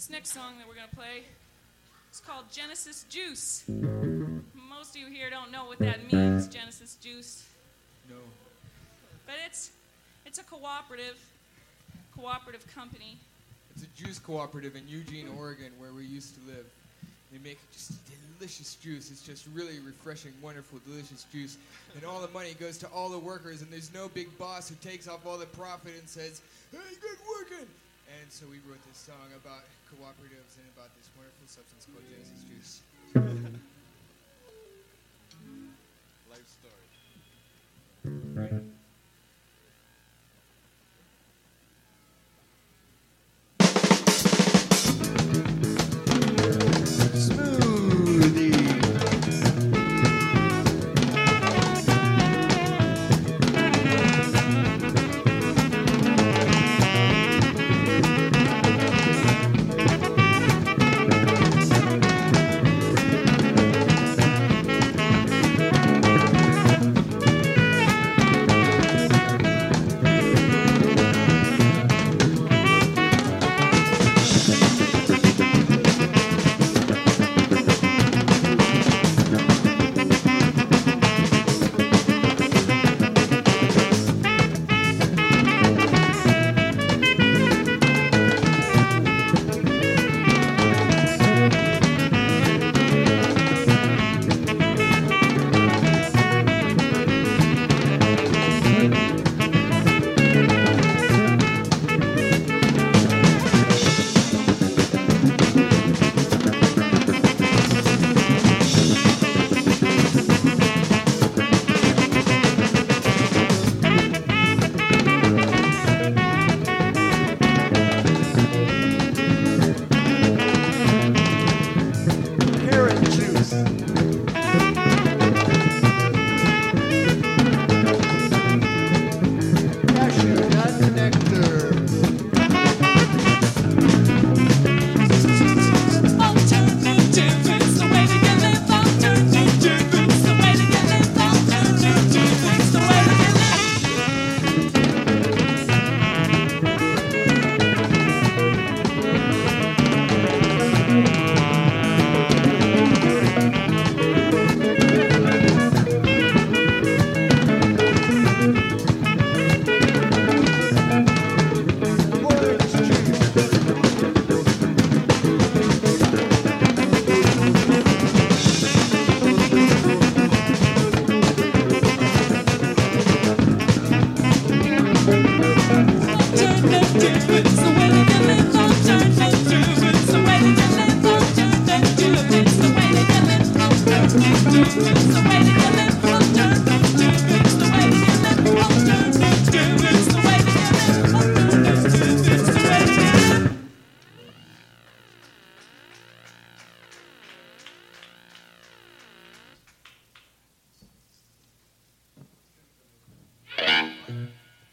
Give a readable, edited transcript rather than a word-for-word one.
This next song that we're going to play is called Genesis Juice. Most of you here don't know what that means, Genesis Juice. No. But it's a cooperative company. It's a juice cooperative in Eugene, Oregon, where we used to live. They make just delicious juice. It's just really refreshing, wonderful, delicious juice. And all the money goes to all the workers, and there's no big boss who takes off all the profit and says, "Hey, good working." And so we wrote this song about cooperatives and about this wonderful substance called Genesis Juice. Life story. It's the way to live.